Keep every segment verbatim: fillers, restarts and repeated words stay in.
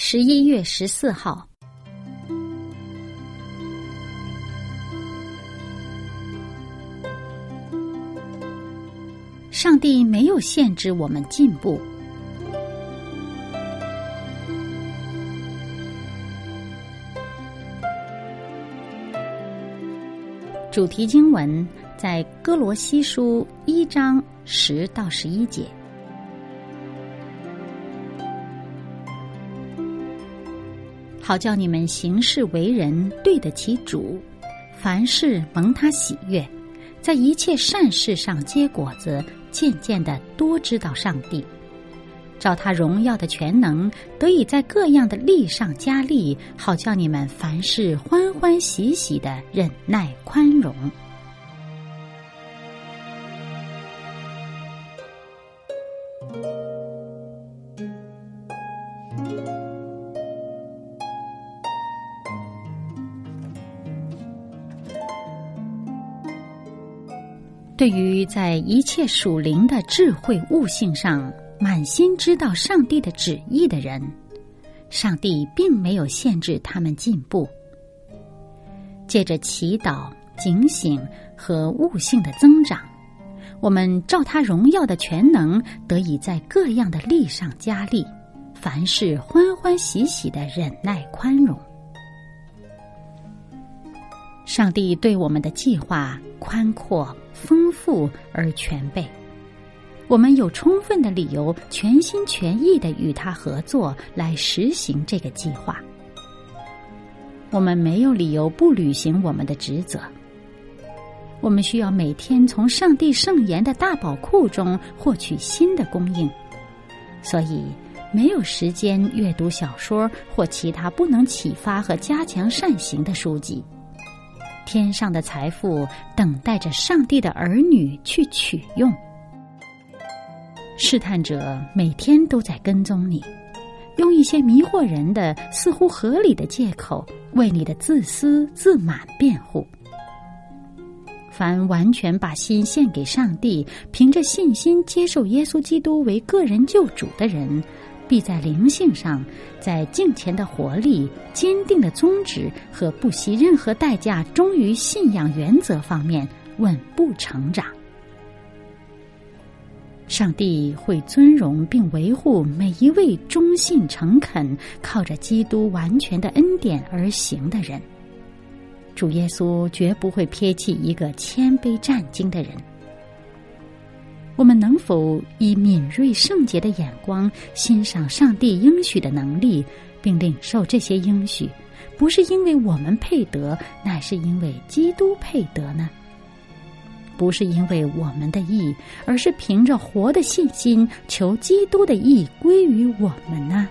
十一月十四号，上帝没有限制我们进步。主题经文在哥罗西书一章十到十一节。好叫你们行事为人对得起主，凡事蒙他喜悦，在一切善事上结果子，渐渐的多知道上帝，照他荣耀的全能，得以在各样的力上加力，好叫你们凡事欢欢喜喜的忍耐宽容。对于在一切属灵的智慧悟性上满心知道上帝的旨意的人，上帝并没有限制他们进步。借着祈祷、警醒和悟性的增长，我们照他荣耀的全能，得以在各样的力上加力，凡事欢欢喜喜的忍耐宽容。上帝对我们的计划宽阔、丰富而全备，我们有充分的理由全心全意地与他合作，来实行这个计划。我们没有理由不履行我们的职责。我们需要每天从上帝圣言的大宝库中获取新的供应，所以没有时间阅读小说或其他不能启发和加强善行的书籍。天上的财富等待着上帝的儿女去取用。试探者每天都在跟踪你，用一些迷惑人的似乎合理的借口为你的自私自满辩护。凡完全把心献给上帝，凭着信心接受耶稣基督为个人救主的人，必在灵性上，在敬虔的活力、坚定的宗旨和不惜任何代价忠于信仰原则方面稳步成长。上帝会尊荣并维护每一位忠信诚恳、靠着基督完全的恩典而行的人。主耶稣绝不会撇弃一个谦卑战兢的人。我们能否以敏锐圣洁的眼光欣赏上帝应许的能力，并领受这些应许，不是因为我们配得，乃是因为基督配得呢？不是因为我们的义，而是凭着活的信心，求基督的义归于我们呢？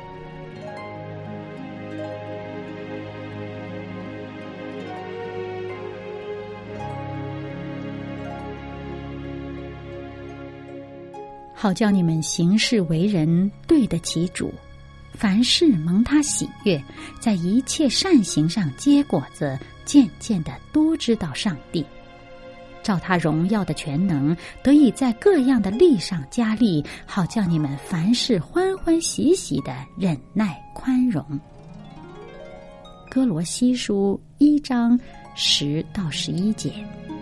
好叫你们行事为人对得起主，凡事蒙他喜悦，在一切善行上结果子，渐渐的多知道上帝，照他荣耀的全能，得以在各样的力上加力，好叫你们凡事欢欢喜喜的忍耐宽容。哥罗西书一章十到十一节。